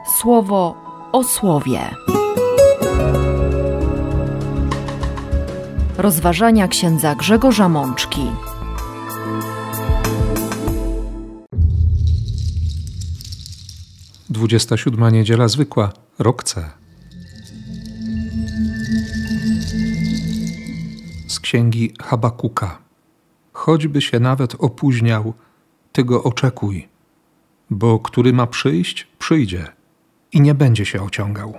Słowo o słowie. Rozważania księdza Grzegorza Mączki. Dwudziesta siódma niedziela zwykła, rok C. Z księgi Habakuka. Choćby się nawet opóźniał, ty go oczekuj, bo który ma przyjść, przyjdzie i nie będzie się ociągał.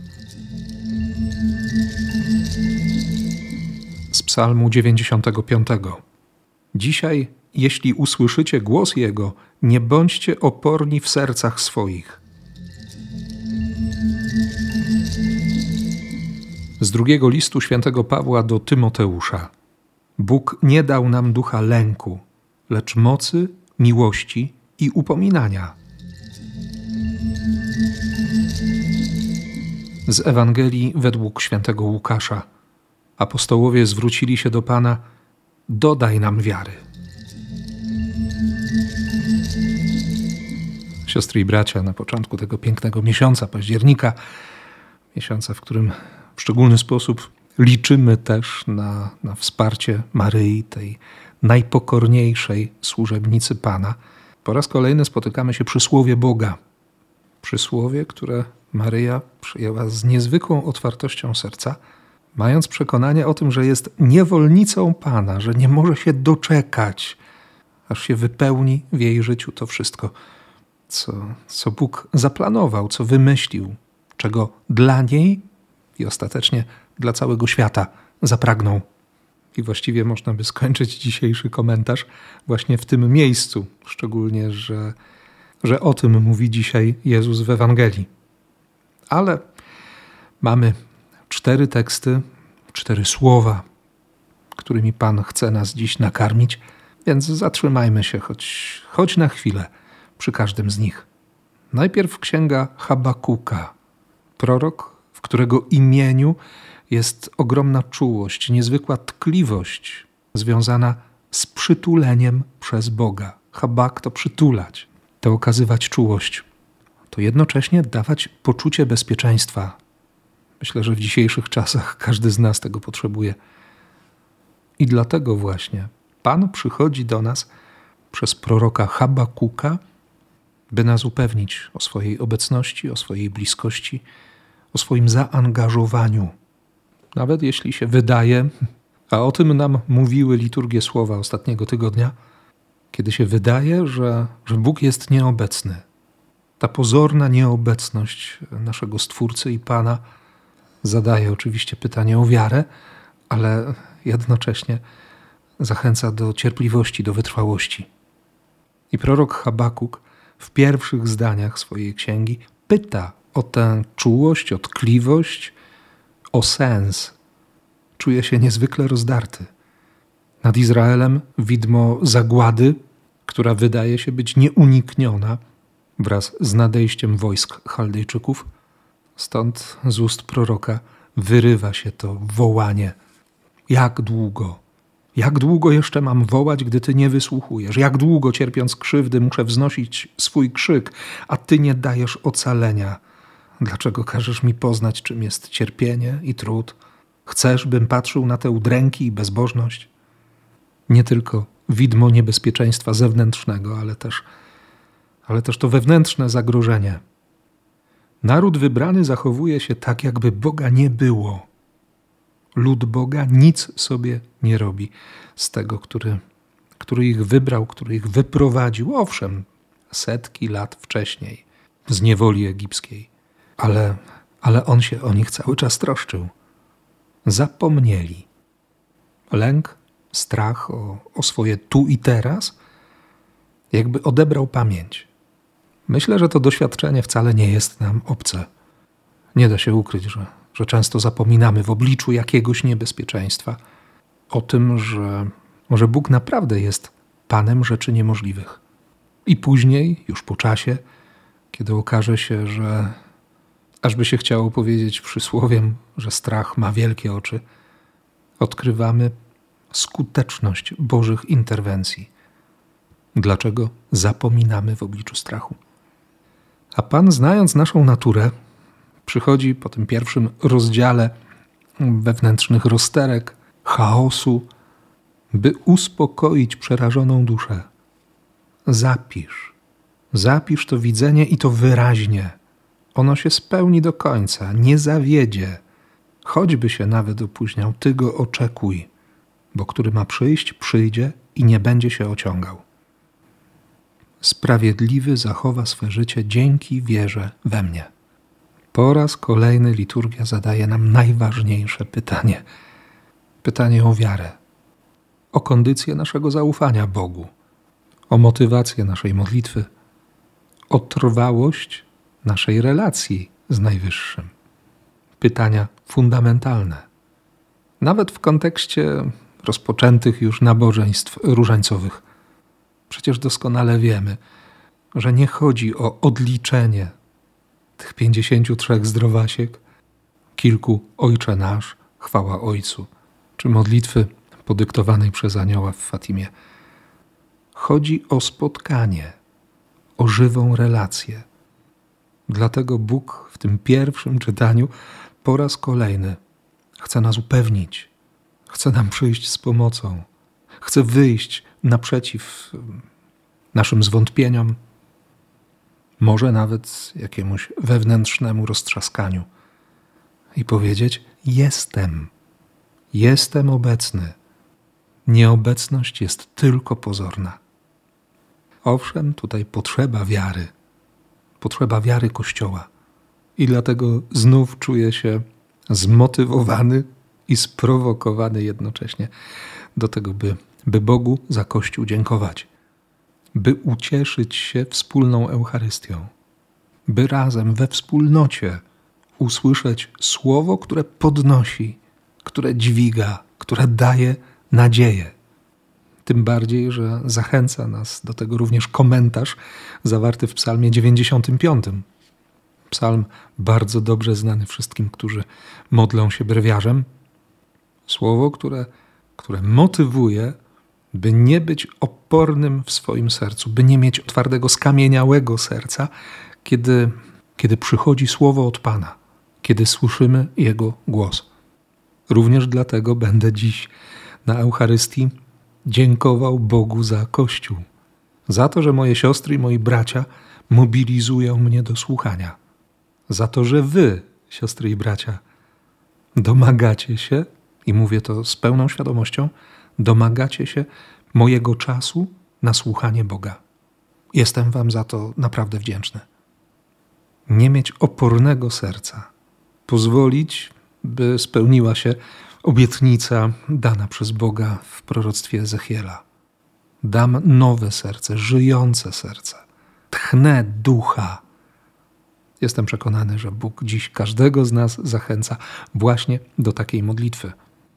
Z Psalmu 95. Dzisiaj, jeśli usłyszycie głos Jego, nie bądźcie oporni w sercach swoich. Z drugiego listu świętego Pawła do Tymoteusza. Bóg nie dał nam ducha lęku, lecz mocy, miłości i upominania. Z Ewangelii według świętego Łukasza. Apostołowie zwrócili się do Pana: dodaj nam wiary. Siostry i bracia, na początku tego pięknego miesiąca października, miesiąca, w którym w szczególny sposób liczymy też na wsparcie Maryi, tej najpokorniejszej służebnicy Pana, po raz kolejny spotykamy się przy Słowie Boga. Przysłowie, które Maryja przyjęła z niezwykłą otwartością serca, mając przekonanie o tym, że jest niewolnicą Pana, że nie może się doczekać, aż się wypełni w jej życiu to wszystko, co Bóg zaplanował, co wymyślił, czego dla niej i ostatecznie dla całego świata zapragnął. I właściwie można by skończyć dzisiejszy komentarz właśnie w tym miejscu, szczególnie, że o tym mówi dzisiaj Jezus w Ewangelii. Ale mamy 4 teksty, 4 słowa, którymi Pan chce nas dziś nakarmić, więc zatrzymajmy się choć na chwilę przy każdym z nich. Najpierw księga Habakuka, prorok, w którego imieniu jest ogromna czułość, niezwykła tkliwość związana z przytuleniem przez Boga. Habak to przytulać, to okazywać czułość, to jednocześnie dawać poczucie bezpieczeństwa. Myślę, że w dzisiejszych czasach każdy z nas tego potrzebuje. I dlatego właśnie Pan przychodzi do nas przez proroka Habakuka, by nas upewnić o swojej obecności, o swojej bliskości, o swoim zaangażowaniu. Nawet jeśli się wydaje, a o tym nam mówiły liturgie słowa ostatniego tygodnia, kiedy się wydaje, że Bóg jest nieobecny. Ta pozorna nieobecność naszego Stwórcy i Pana zadaje oczywiście pytanie o wiarę, ale jednocześnie zachęca do cierpliwości, do wytrwałości. I prorok Habakuk w pierwszych zdaniach swojej księgi pyta o tę czułość, o tkliwość, o sens. Czuje się niezwykle rozdarty. Nad Izraelem widmo zagłady, która wydaje się być nieunikniona wraz z nadejściem wojsk Chaldejczyków. Stąd z ust proroka wyrywa się to wołanie. Jak długo? Jak długo jeszcze mam wołać, gdy Ty nie wysłuchujesz? Jak długo, cierpiąc krzywdy, muszę wznosić swój krzyk, a Ty nie dajesz ocalenia? Dlaczego każesz mi poznać, czym jest cierpienie i trud? Chcesz, bym patrzył na te udręki i bezbożność? Nie tylko widmo niebezpieczeństwa zewnętrznego, ale też to wewnętrzne zagrożenie. Naród wybrany zachowuje się tak, jakby Boga nie było. Lud Boga nic sobie nie robi z tego, który ich wybrał, który ich wyprowadził, owszem, setki lat wcześniej z niewoli egipskiej. Ale On się o nich cały czas troszczył. Zapomnieli. Lęk, strach o swoje tu i teraz jakby odebrał pamięć. Myślę, że to doświadczenie wcale nie jest nam obce. Nie da się ukryć, że często zapominamy w obliczu jakiegoś niebezpieczeństwa o tym, że Bóg naprawdę jest Panem rzeczy niemożliwych. I później, już po czasie, kiedy okaże się, że ażby się chciało powiedzieć przysłowiem, że strach ma wielkie oczy, odkrywamy skuteczność Bożych interwencji. Dlaczego zapominamy w obliczu strachu? A Pan, znając naszą naturę, przychodzi po tym pierwszym rozdziale wewnętrznych rozterek, chaosu, by uspokoić przerażoną duszę. Zapisz to widzenie i to wyraźnie. Ono się spełni do końca, nie zawiedzie. Choćby się nawet opóźniał, ty go oczekuj, bo który ma przyjść, przyjdzie i nie będzie się ociągał. Sprawiedliwy zachowa swe życie dzięki wierze we mnie. Po raz kolejny liturgia zadaje nam najważniejsze pytanie. Pytanie o wiarę, o kondycję naszego zaufania Bogu, o motywację naszej modlitwy, o trwałość naszej relacji z Najwyższym. Pytania fundamentalne. Nawet w kontekście rozpoczętych już nabożeństw różańcowych. Przecież doskonale wiemy, że nie chodzi o odliczenie tych 53 zdrowasiek, kilku Ojcze Nasz, chwała Ojcu, czy modlitwy podyktowanej przez anioła w Fatimie. Chodzi o spotkanie, o żywą relację. Dlatego Bóg w tym pierwszym czytaniu po raz kolejny chce nas upewnić, chce nam przyjść z pomocą, chce wyjść naprzeciw naszym zwątpieniom, może nawet jakiemuś wewnętrznemu roztrzaskaniu i powiedzieć: jestem obecny. Nieobecność jest tylko pozorna. Owszem, tutaj potrzeba wiary Kościoła i dlatego znów czuję się zmotywowany i sprowokowany jednocześnie do tego, by Bogu za Kościół dziękować, by ucieszyć się wspólną Eucharystią, by razem we wspólnocie usłyszeć słowo, które podnosi, które dźwiga, które daje nadzieję. Tym bardziej, że zachęca nas do tego również komentarz zawarty w Psalmie 95. Psalm bardzo dobrze znany wszystkim, którzy modlą się brewiarzem. Słowo, które motywuje, by nie być opornym w swoim sercu, by nie mieć twardego, skamieniałego serca, kiedy przychodzi słowo od Pana, kiedy słyszymy Jego głos. Również dlatego będę dziś na Eucharystii dziękował Bogu za Kościół, za to, że moje siostry i moi bracia mobilizują mnie do słuchania, za to, że wy, siostry i bracia, domagacie się, i mówię to z pełną świadomością, domagacie się mojego czasu na słuchanie Boga. Jestem wam za to naprawdę wdzięczny. Nie mieć opornego serca, pozwolić, by spełniła się obietnica dana przez Boga w proroctwie Ezechiela. Dam nowe serce, żyjące serce, tchnę ducha. Jestem przekonany, że Bóg dziś każdego z nas zachęca właśnie do takiej modlitwy.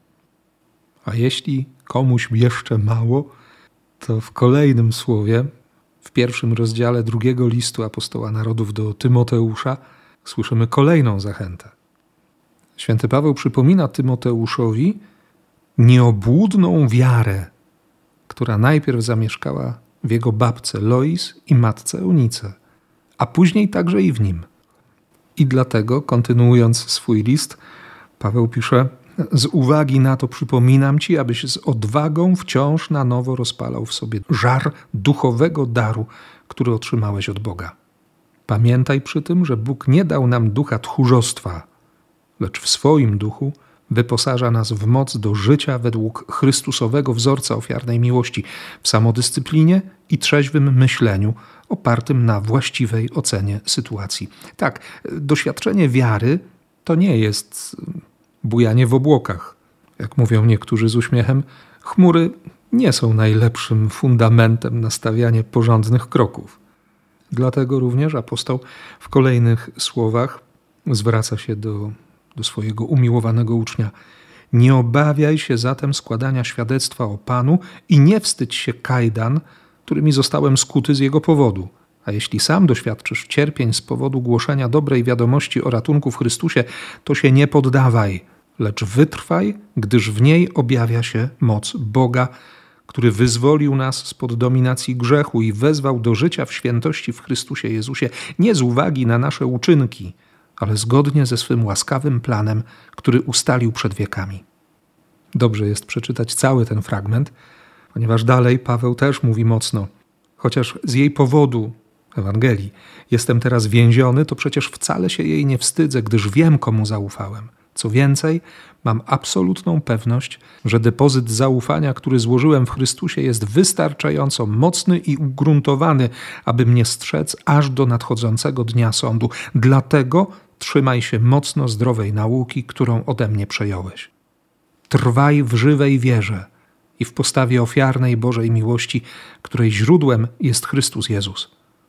A jeśli komuś jeszcze mało, to w kolejnym słowie, w pierwszym rozdziale 2 listu apostoła narodów do Tymoteusza, słyszymy kolejną zachętę. Święty Paweł przypomina Tymoteuszowi nieobłudną wiarę, która najpierw zamieszkała w jego babce Lois i matce Eunice, a później także i w nim. I dlatego, kontynuując swój list, Paweł pisze: z uwagi na to przypominam ci, abyś z odwagą wciąż na nowo rozpalał w sobie żar duchowego daru, który otrzymałeś od Boga. Pamiętaj przy tym, że Bóg nie dał nam ducha tchórzostwa, lecz w swoim duchu wyposaża nas w moc do życia według Chrystusowego wzorca ofiarnej miłości, w samodyscyplinie i trzeźwym myśleniu opartym na właściwej ocenie sytuacji. Tak, doświadczenie wiary to nie jest bujanie w obłokach. Jak mówią niektórzy z uśmiechem, chmury nie są najlepszym fundamentem na stawianie porządnych kroków. Dlatego również apostoł w kolejnych słowach zwraca się do swojego umiłowanego ucznia. Nie obawiaj się zatem składania świadectwa o Panu i nie wstydź się kajdan, którymi zostałem skuty z Jego powodu. A jeśli sam doświadczysz cierpień z powodu głoszenia dobrej wiadomości o ratunku w Chrystusie, to się nie poddawaj, lecz wytrwaj, gdyż w niej objawia się moc Boga, który wyzwolił nas spod dominacji grzechu i wezwał do życia w świętości w Chrystusie Jezusie, nie z uwagi na nasze uczynki, ale zgodnie ze swym łaskawym planem, który ustalił przed wiekami. Dobrze jest przeczytać cały ten fragment, ponieważ dalej Paweł też mówi mocno: chociaż z jej powodu, Ewangelii, jestem teraz więziony, to przecież wcale się jej nie wstydzę, gdyż wiem, komu zaufałem. Co więcej, mam absolutną pewność, że depozyt zaufania, który złożyłem w Chrystusie, jest wystarczająco mocny i ugruntowany, aby mnie strzec aż do nadchodzącego dnia sądu. Dlatego trzymaj się mocno zdrowej nauki, którą ode mnie przejąłeś. Trwaj w żywej wierze i w postawie ofiarnej Bożej miłości, której źródłem jest Chrystus Jezus.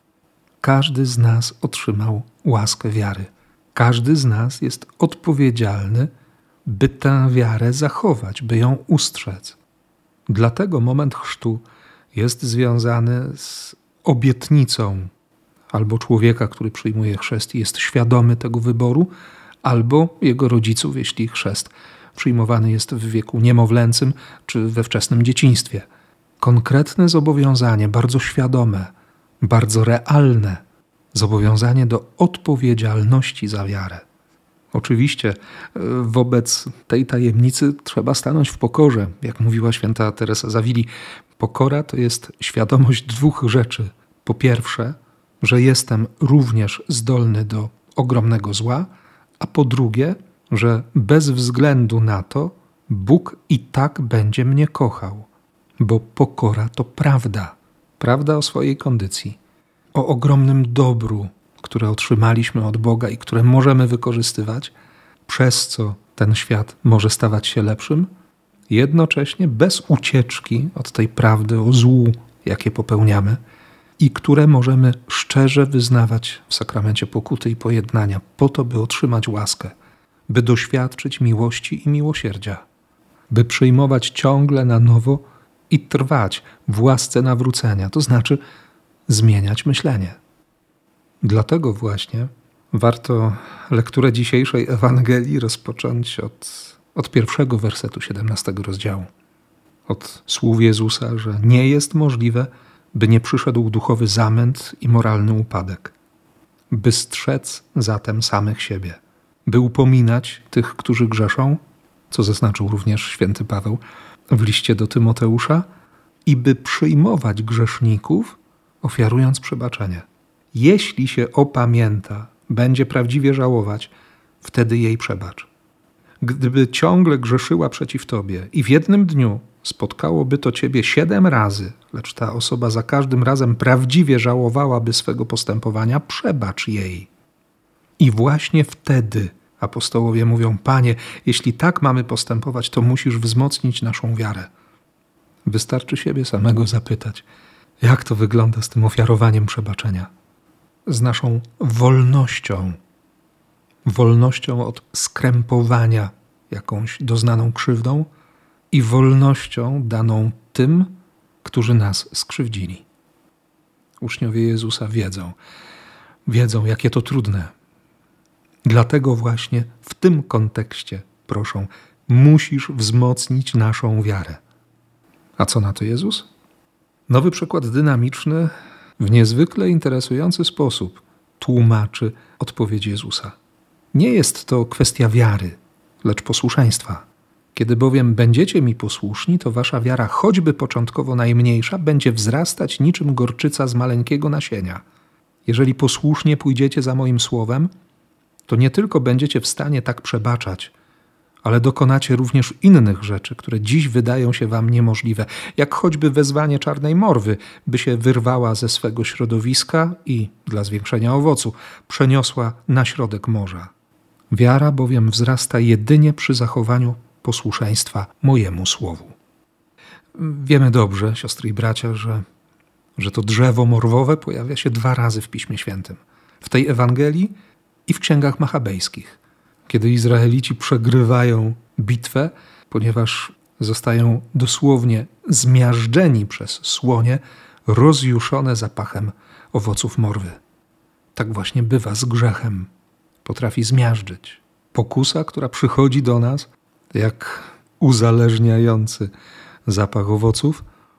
Każdy z nas otrzymał łaskę wiary. Każdy z nas jest odpowiedzialny, by tę wiarę zachować, by ją ustrzec. Dlatego moment chrztu jest związany z obietnicą albo człowieka, który przyjmuje chrzest i jest świadomy tego wyboru, albo jego rodziców, jeśli chrzest przyjmowany jest w wieku niemowlęcym czy we wczesnym dzieciństwie. Konkretne zobowiązanie, bardzo świadome, bardzo realne, zobowiązanie do odpowiedzialności za wiarę. Oczywiście wobec tej tajemnicy trzeba stanąć w pokorze. Jak mówiła święta Teresa z Awili, pokora to jest świadomość dwóch rzeczy. Po pierwsze, że jestem również zdolny do ogromnego zła, a po drugie, że bez względu na to Bóg i tak będzie mnie kochał, bo pokora to prawda. Prawda o swojej kondycji, o ogromnym dobru, które otrzymaliśmy od Boga i które możemy wykorzystywać, przez co ten świat może stawać się lepszym, jednocześnie bez ucieczki od tej prawdy o złu, jakie popełniamy i które możemy szczerze wyznawać w sakramencie pokuty i pojednania, po to, by otrzymać łaskę, by doświadczyć miłości i miłosierdzia, by przyjmować ciągle na nowo i trwać w łasce nawrócenia, to znaczy zmieniać myślenie. Dlatego właśnie warto lekturę dzisiejszej Ewangelii rozpocząć od pierwszego wersetu 17 rozdziału. Od słów Jezusa, że nie jest możliwe, by nie przyszedł duchowy zamęt i moralny upadek, by strzec zatem samych siebie, by upominać tych, którzy grzeszą, co zaznaczył również święty Paweł w liście do Tymoteusza, i by przyjmować grzeszników, ofiarując przebaczenie. Jeśli się opamięta, będzie prawdziwie żałować, wtedy jej przebacz. Gdyby ciągle grzeszyła przeciw tobie i w jednym dniu spotkałoby to ciebie 7 razy, lecz ta osoba za każdym razem prawdziwie żałowałaby swego postępowania, przebacz jej. I właśnie wtedy apostołowie mówią: Panie, jeśli tak mamy postępować, to musisz wzmocnić naszą wiarę. Wystarczy siebie samego zapytać, jak to wygląda z tym ofiarowaniem przebaczenia, z naszą wolnością od skrępowania jakąś doznaną krzywdą i wolnością daną tym, którzy nas skrzywdzili. Uczniowie Jezusa wiedzą, jakie to trudne. Dlatego właśnie w tym kontekście proszą: musisz wzmocnić naszą wiarę. A co na to Jezus? Nowy przykład dynamiczny w niezwykle interesujący sposób tłumaczy odpowiedź Jezusa. Nie jest to kwestia wiary, lecz posłuszeństwa. Kiedy bowiem będziecie mi posłuszni, to wasza wiara, choćby początkowo najmniejsza, będzie wzrastać niczym gorczyca z maleńkiego nasienia. Jeżeli posłusznie pójdziecie za moim słowem, to nie tylko będziecie w stanie tak przebaczać, ale dokonacie również innych rzeczy, które dziś wydają się wam niemożliwe, jak choćby wezwanie czarnej morwy, by się wyrwała ze swego środowiska i, dla zwiększenia owocu, przeniosła na środek morza. Wiara bowiem wzrasta jedynie przy zachowaniu posłuszeństwa mojemu słowu. Wiemy dobrze, siostry i bracia, że to drzewo morwowe pojawia się 2 razy w Piśmie Świętym. W tej Ewangelii i w księgach machabejskich. Kiedy Izraelici przegrywają bitwę, ponieważ zostają dosłownie zmiażdżeni przez słonie, rozjuszone zapachem owoców morwy. Tak właśnie bywa z grzechem. Potrafi zmiażdżyć. Pokusa, która przychodzi do nas jak uzależniający zapach owoców,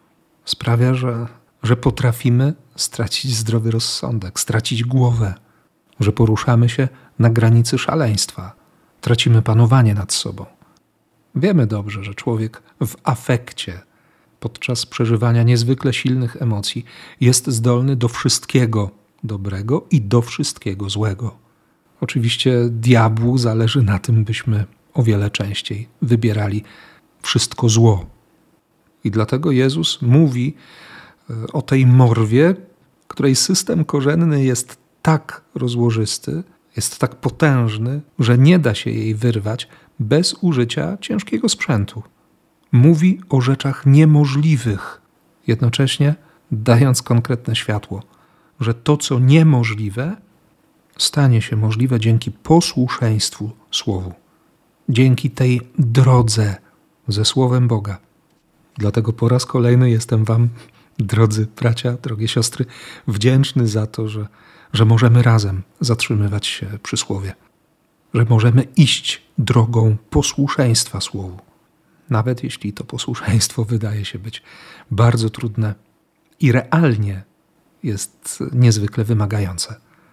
sprawia, że potrafimy stracić zdrowy rozsądek, stracić głowę, że poruszamy się na granicy szaleństwa, tracimy panowanie nad sobą. Wiemy dobrze, że człowiek w afekcie, podczas przeżywania niezwykle silnych emocji, jest zdolny do wszystkiego dobrego i do wszystkiego złego. Oczywiście diabłu zależy na tym, byśmy o wiele częściej wybierali wszystko zło. I dlatego Jezus mówi o tej morwie, której system korzenny jest tak rozłożysty, jest tak potężny, że nie da się jej wyrwać bez użycia ciężkiego sprzętu. Mówi o rzeczach niemożliwych, jednocześnie dając konkretne światło, że to, co niemożliwe, stanie się możliwe dzięki posłuszeństwu Słowu, dzięki tej drodze ze Słowem Boga. Dlatego po raz kolejny jestem wam, drodzy bracia, drogie siostry, wdzięczny za to, że możemy razem zatrzymywać się przy Słowie, że możemy iść drogą posłuszeństwa Słowu, nawet jeśli to posłuszeństwo wydaje się być bardzo trudne i realnie jest niezwykle wymagające.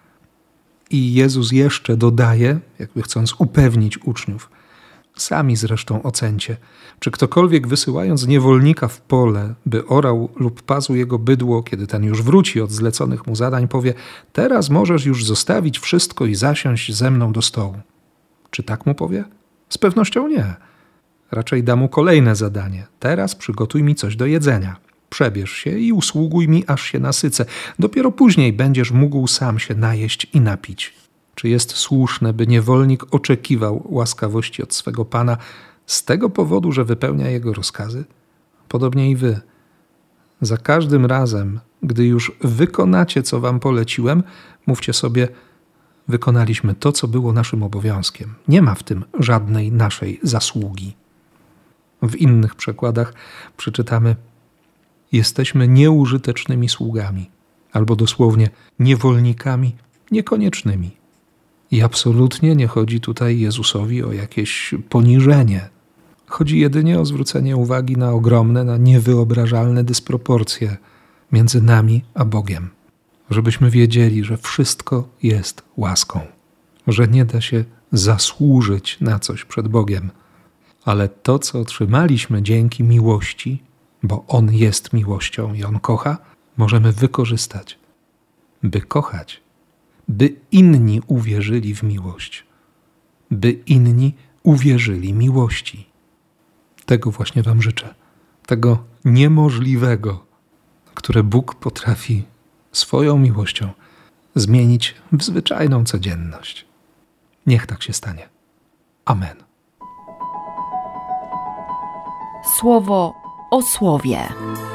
I Jezus jeszcze dodaje, jakby chcąc upewnić uczniów, sami zresztą ocencie, czy ktokolwiek wysyłając niewolnika w pole, by orał lub pasł jego bydło, kiedy ten już wróci od zleconych mu zadań, powie: teraz możesz już zostawić wszystko i zasiąść ze mną do stołu. Czy tak mu powie? Z pewnością nie. Raczej da mu kolejne zadanie. Teraz przygotuj mi coś do jedzenia. Przebierz się i usługuj mi, aż się nasycę. Dopiero później będziesz mógł sam się najeść i napić. Czy jest słuszne, by niewolnik oczekiwał łaskawości od swego Pana z tego powodu, że wypełnia jego rozkazy? Podobnie i wy. Za każdym razem, gdy już wykonacie, co wam poleciłem, mówcie sobie: wykonaliśmy to, co było naszym obowiązkiem. Nie ma w tym żadnej naszej zasługi. W innych przekładach przeczytamy: jesteśmy nieużytecznymi sługami, albo dosłownie niewolnikami niekoniecznymi. I absolutnie nie chodzi tutaj Jezusowi o jakieś poniżenie. Chodzi jedynie o zwrócenie uwagi na ogromne, na niewyobrażalne dysproporcje między nami a Bogiem. Żebyśmy wiedzieli, że wszystko jest łaską, że nie da się zasłużyć na coś przed Bogiem. Ale to, co otrzymaliśmy dzięki miłości, bo On jest miłością i On kocha, możemy wykorzystać, by kochać, by inni uwierzyli w miłość, by inni uwierzyli miłości. Tego właśnie wam życzę, tego niemożliwego, które Bóg potrafi swoją miłością zmienić w zwyczajną codzienność. Niech tak się stanie. Amen. Słowo o słowie.